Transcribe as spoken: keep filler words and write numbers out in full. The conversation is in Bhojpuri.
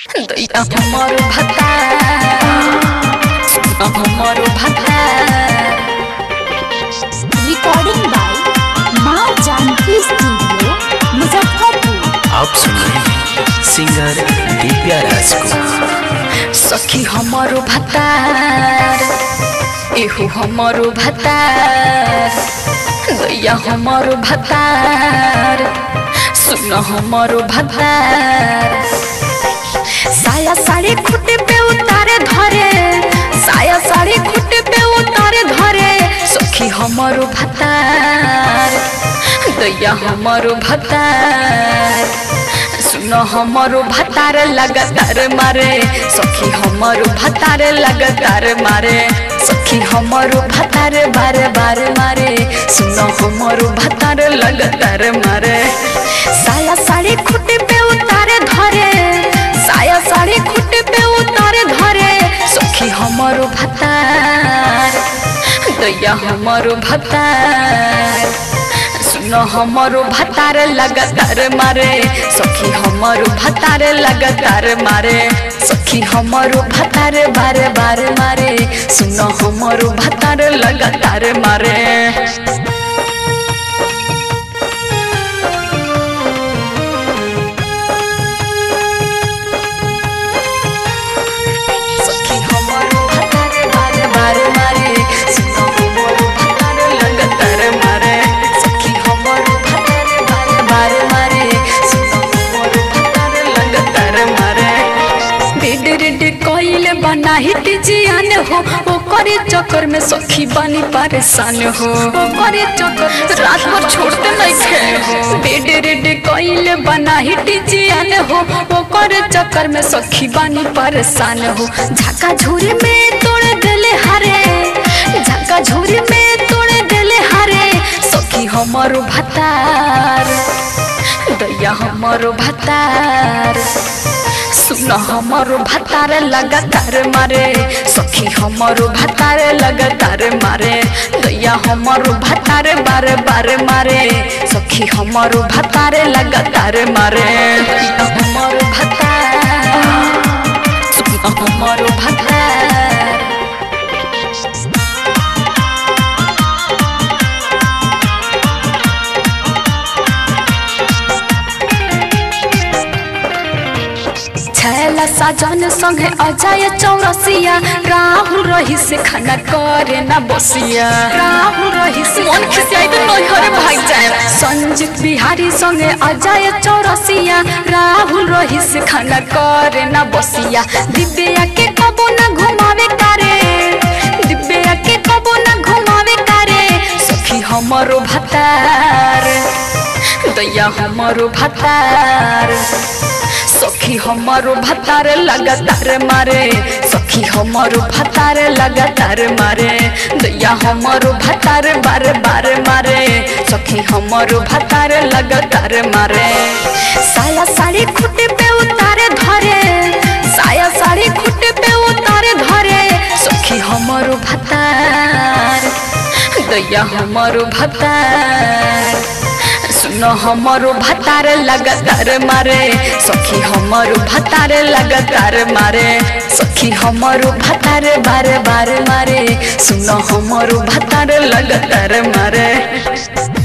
दैया हमारो भत्ता हमारो भत्ता। रिकॉर्डिंग बाय माँ जानकी स्टूडियो मुजफ्फरपुर। आप सुन रहे हैं सिंगर दिव्या राज को। सखी हमारो भत्ता एहू हमारो भत्ता दैया हमारो भत्ता सुन हमारो भत्ता। साया साड़ी खुटे पे उतारे धरे साया साड़ी खुटे पे उतारे धरे सखी हमारो भत्ता दैया हमारो भत्ता सुन हमारो भत्तार लगातार मारे सखी हमारो भत्तार लगातार मारे सखी हमारो भत्तार बारे बारे मारे सुन हमारो भत्तार लगातार मारे। साया साड़ी खुटे पे उतारे धरे साया साड़ी खुटे पे उतारे धरे सखी हमारो भत्तार दैया हमारो भत्तार सुन हमारो भत्तार लगातार मारे सखी हमारो भत्तार लगातार मारे सखी हमारो भत्तार बारे बारे मारे सुन हमारो भत्तार लगातार मारे। नाहित जियान हो वो करे चक्कर में सखी बानी परेशान हो वो करे चक्कर रात भर छोड़ते नहीं थे बेड रेड कोइल बनाहित जियान हो वो करे चक्कर में सखी बानी परेशान हो। झका झूरी में तोड़ देले हारे झका झूरी में तोड़ देले हारे सखी हमारो भत्तार दैया हमारो भत्तार सुन हमारो भत्तार लगातार मारे सखी हमारो भत्तार लगातार मारे दैया हमारो भत्तार बारे बारे मारे सखी हमारो भत्तार लगातार मारे हमारो भत्तार सुन हमारो भत्तार। छैला साजन संगे अजय चौरसिया राहुल रही से खाना करे ना बसिया राहुल रही से मन खिसियाई तो नहीं हरे भाग जाए। संजीत बिहारी संगे अजय चौरसिया राहुल रही से खाना करे ना बसिया। दिव्या के कबो ना घुमावे कारे दिव्या के कबो ना घुमावे कारे सखी हमारो भत्तार दैया हमारो भत्तार सखी हमारो भत्तार लगातार मारे सखी हमारो भत्तार लगातार मारे दैया हमारो भत्तार बारे बारे मारे सखी हमारो भत्तार लगातार मारे। साया साड़ी खुटे पे उतारे धरे साया साड़ी खुटे पे उतारे धरे सखी हमारो भत्तार दैया हमारो भत्तार सुन हमारो भत्तार लगातार मारे सखी हमारो भत्तार लगातार मारे सखी हमारो भत्तार बारे बारे मारे सुन हमारो भत्तार लगातार मारे।